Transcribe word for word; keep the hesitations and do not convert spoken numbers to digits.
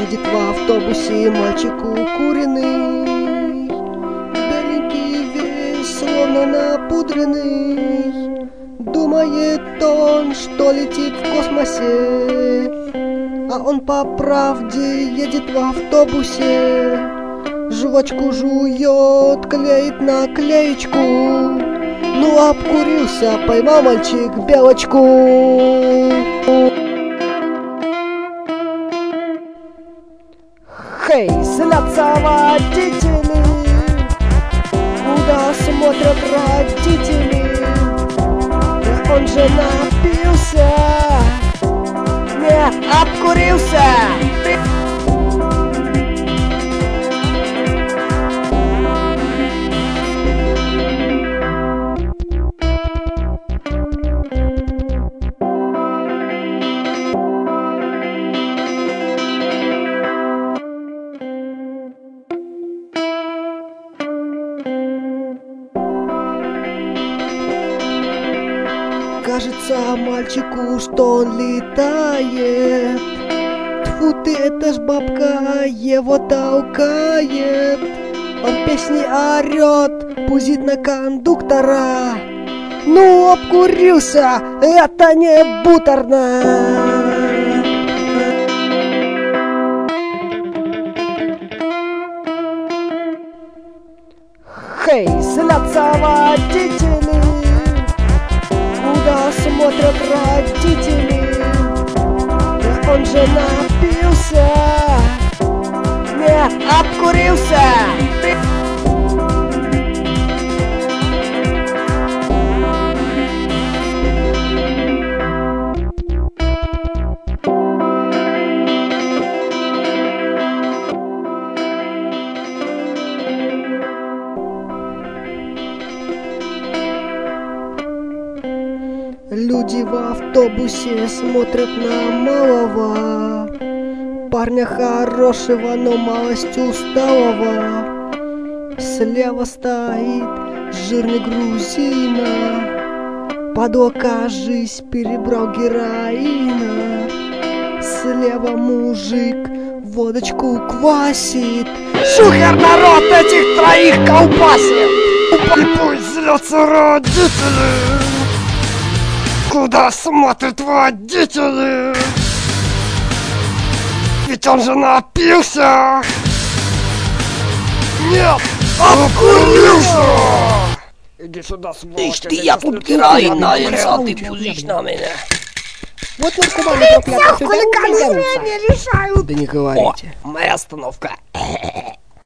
Едет в автобусе мальчик укуренный, беленький весь, словно напудренный. Думает он, что летит в космосе, а он по правде едет в автобусе. Жвачку жует, клеит наклеечку. Ну обкурился, поймал мальчик белочку. Хей, злятся водители, куда смотрят родители. Да он же напился, не обкурился. Кажется мальчику, что он летает. Тьфу ты, это ж бабка его толкает. Он песни орет, пузит на кондуктора. Ну обкурился, это не буторно. Хей, злятся водители, куда смотрят родители. Да он же напился, не обкурился. Люди в автобусе смотрят на малого парня хорошего, но малость усталого. Слева стоит жирный грузина, подло, кажись, перебрал героина. Слева мужик водочку квасит. Шухер, народ, этих троих колбасит. И пусть злятся родители, куда смотрят водители. Ведь он же напился. Нет, обкурился. Иди сюда, сволочь. Ишь ты, я тут героин наелся, а ты пузишь на меня. Вот наркоманы проклятые сюда не решают. Да не говорите. О, моя остановка.